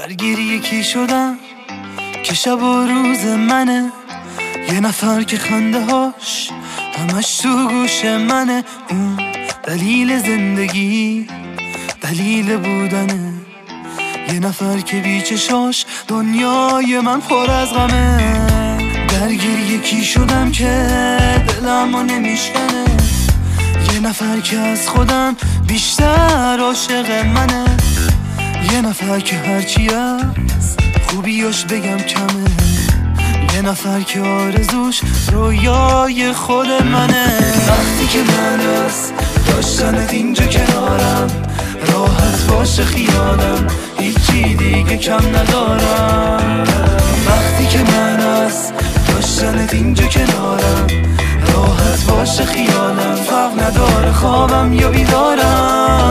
درگیر یکی شدم که شب و روز منه، یه نفر که خنده هاش همش تو گوش منه. اون دلیل زندگی، دلیل بودنه، یه نفر که بی چشاش دنیای من پر از غمه. درگیر یکی شدم که دلمو نمیشکنه، یه نفر که از خودم بیشتر عاشق منه، یه نفر که هرچی از خوبیاش بگم کمه، یه نفر که آرزوش رویای خود منه. وقتی که من از داشتنت اینجا کنارم، راحت باشه خیالم، هیچی دیگه کم ندارم. وقتی که من از داشتنت اینجا کنارم، راحت باشه خیالم، فرق نداره خوابم یا بیدارم.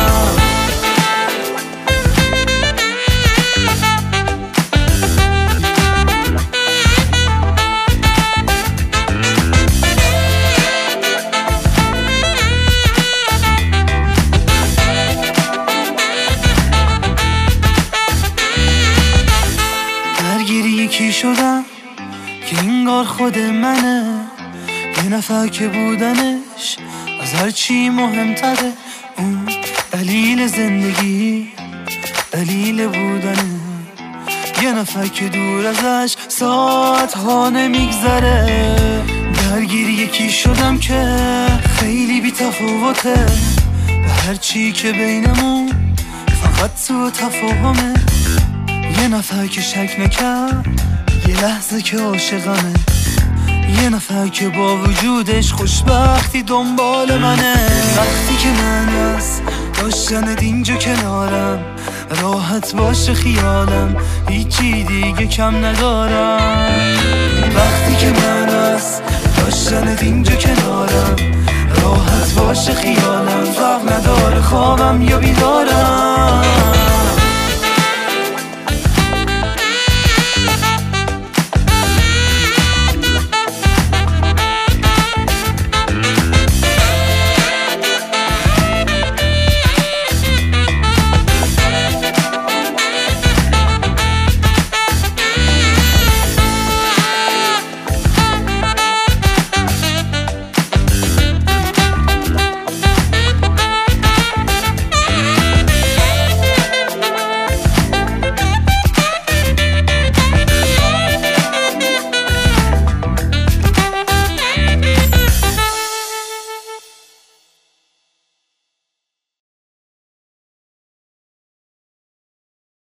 یکی شدم که انگار خود منه، یه نفر که بودنش از هر چی مهمتره. اون دلیل زندگی، دلیل بودنه، یه نفر که دور ازش ساعت ها نمیگذره. درگیر یکی شدم که خیلی بی تفاوته، به هر چی که بینمون فقط تو تفاهمه. یه نفر که شک نکرد یه لحظه که عاشقمه، یه نفر که با وجودش خوشبختی دنبال منه. وقتی که من از داشتنت اینجا کنارم، راحت باشه خیالم، هیچی دیگه کم ندارم.